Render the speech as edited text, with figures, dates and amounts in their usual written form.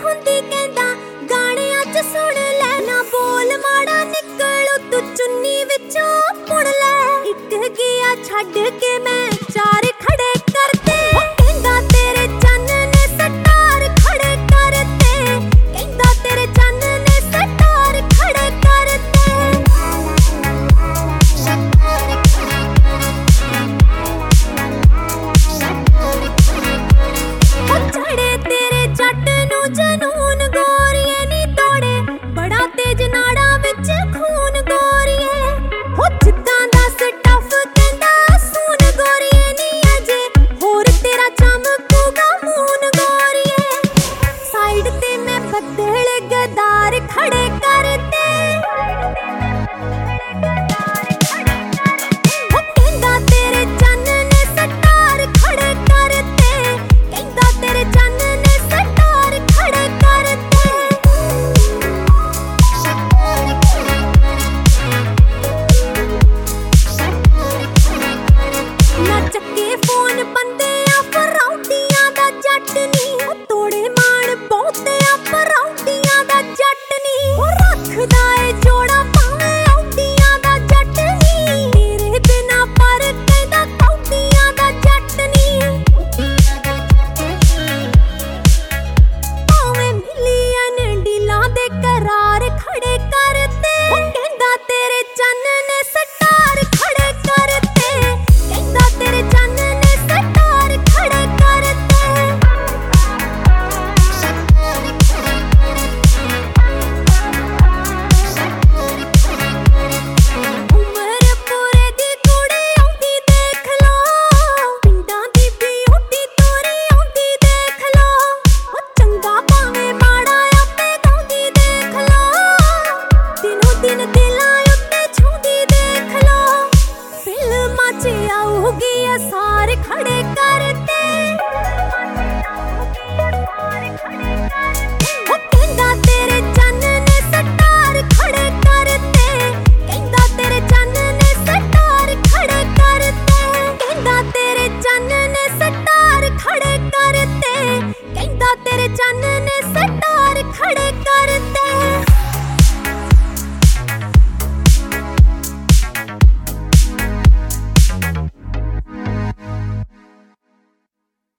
ਹੁੰਦੀ ਕਹਿੰਦਾ ਗਾਣਿਆਂ 'ਚ ਸੁਣ ਲੈ ਨਾ ਬੋਲ ਮਾੜਾ ਨਿਕਲੂ ਤੂੰ ਚੁੰਨੀ ਵਿੱਚੋਂ ਪੁਣ ਲੈ ਇੱਕ ਗਿਆ ਛੱਡ ਕੇ ਮੈਂ ਚਾਰ ਖੜੇ ਕਰਤੇ ਕਹਿੰਦਾ ਤੇਰੇ ਚੰਨ ਨੇ ਸਟਾਰ ਖੜੇ ਕਰਤੇ ਕਹਿੰਦਾ ਤੇਰੇ ਚੰਨ ਨੇ ਸਟਾਰ ਖੜੇ ਕਰਤੇ ਚੜੇ ਤੇਰੇ ਜੱਟ ਨੂੰ ਜਨੂਨ ਗੋਰੀਏ ਨੀ ਤੋੜੇ ਬੜਾ ਤੇਜ ਨਾੜਾਂ ਵਿੱਚ ਖੂਨ ਗੋਰੀਏ ਹੋ ਜਿੱਦਾਂ ਦਾ ਸਟਫ ਕਹਿੰਦਾ ਸੂਨ ਗੋਰੀਏ ਨੀ ਅਜੇ ਹੋਰ ਤੇਰਾ ਚਮਕੂਗਾ ਮੂਨ ਗੋਰੀਏ ਸਾਈਡ ਤੇ ਮੈਂ ਬੱਦਲ ਗਦਾਰ ਖੜੇ ਕਰਤੇ ਹੋ ਕਹਿੰਦਾ ਤੇਰੇ ਚੰਨ ਨੇ ਸਟਾਰ ਖੜੇ ਕਰਤੇ ਕਹਿੰਦਾ ਤੇਰੇ ਚੰਨ ਨੇ ਸਟਾਰ ਖੜੇ ਕਰਤੇ ਨਾ ਚੱਕੇ ਫੋਨ ਬੰਦੇ ਆ ਫਰੌਂਦੀਆਂ ਦਾ ਜੱਟ ਨੀ ਤੋੜੇ ਮਾਣ ਬਹੁਤੇ ਆ ਫਰੌਂਦੀਆਂ ਦਾ ਜੱਟ ਨੀ ਉਹ ਰੱਖਦਾ ਏ ਜੋੜਾ ਭਾਵੇਂ ਔਂਦੀਆਂ ਦਾ ਜੱਟ ਨੀ ਤੇਰੇ ਬਿਨਾ ਪਰ ਕਹਿੰਦਾ ਕੌਂਦੀਆਂ ਦਾ ਜੱਟ ਨੀ ਭਾਵੇਂ ਮਿਲੀਅਨ ਡੀਲਾਂ ਦੇ ਕਰਾਰ ਖੜੇ ਕਰਤੇ ਉਹ ਕਹਿੰਦਾ ਤੇਰੇ ਚੰਨ ਨੇ ਸਟਾਰ ਖੜੇ ਕਰਤੇ ਕਹਿੰਦਾ ਤੇਰੇ ਚੰਨ ਨੇ ਸਟਾਰ ਖੜੇ ਕਰਤੇ ਉਮਰ ਪੂਰੇ ਦੀ ਕੁੜੀ ਆਉਂਦੀ ਦੇਖ ਲੋ ਪਿੰਡਾਂ ਦੀ ਬਿਊਟੀ ਤੋਰੀ ਆਉਂਦੀ ਦੇਖ ਲੋ ਉਹ ਚੰਗਾ ਭਾਵੇਂ ਮਾੜਾ ਆਪੇ ਗਾਉਂਦੀ ਦੇਖ ਲੋ ਦਿਨੋਂ ਦਿਨ ਦਿਲਾਂ ਉੱਤੇ ਛਾਉਂਦੀ ਦੇਖ ਲੋ ਫਿਲਮਾਂ 'ਚ ਆਊਗੀ ਅਸਾਰ ਖੜੇ ਕਰਤੇ ਉਹ ਕਹਿੰਦਾ ਤੇਰੇ ਚੰਨ ਨੇ ਸਟਾਰ ਖੜੇ ਕਰਤੇ ਕਹਿੰਦਾ ਤੇਰੇ ਚੰਨ ਨੇ ਸਟਾਰ ਖੜੇ ਕਰਤੇ ਕਹਿੰਦਾ ਤੇਰੇ ਚੰਨ ਨੇ ਸਟਾਰ ਖੜੇ ਕਰਤੇ ਕਹਿੰਦਾ ਤੇਰੇ ਚੰਨ ਨੇ ਸਟਾਰ ਖੜੇ ਕਰਤੇ